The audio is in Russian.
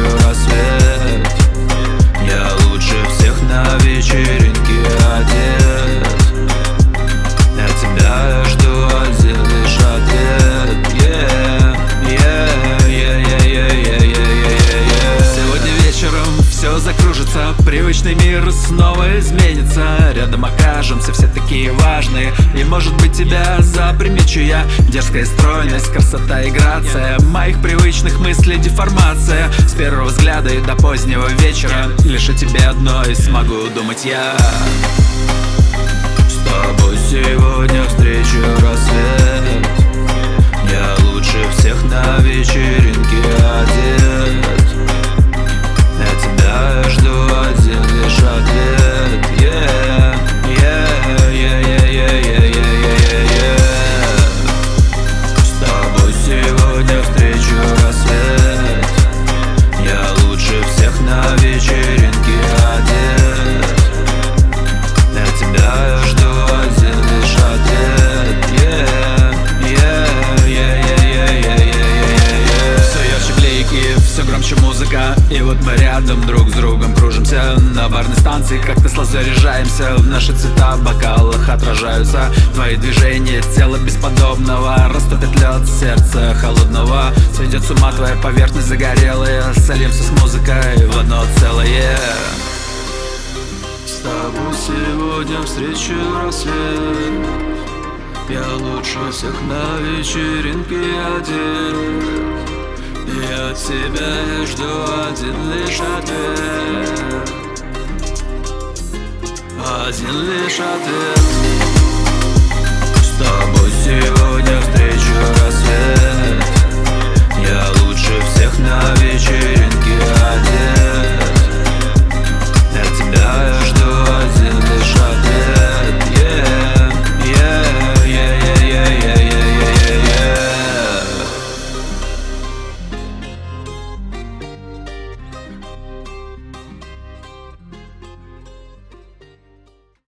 встречу рассвет. Я лучше всех на вечеринке одет. Я тебя жду, один лишь ответ. Сегодня вечером все закружится, привычный мир снова изменится. Рядом окажемся все такие важные, и может быть тебя запримечу я. Дерзкая стройность, красота и грация моих привычных мыслей деформация. С первого взгляда и до позднего вечера лишь о тебе одной смогу думать я. С тобой сегодня встречу рассвет. Я лучше всех на вечеринке одет. Я тебя жду, один лишь ответ. С тобой сегодня встречу рассвет. Я лучше всех на вечеринке одет. Я тебя жду, один лишь ответ. Все ярче блики, все громче музыка. И вот мы рядом друг с другом кружимся на барной станции, как-то заряжаемся. В наши цвета в бокалах отражаются твои движения тела бесподобного. Растопит лед сердца холодного. Сведет с ума твоя поверхность загорелая. Сольемся с музыкой в одно целое. С тобой сегодня встречу рассвет. Я лучше всех на вечеринке одет. Я тебя жду, один лишь ответ. Один лишь ответ. С тобой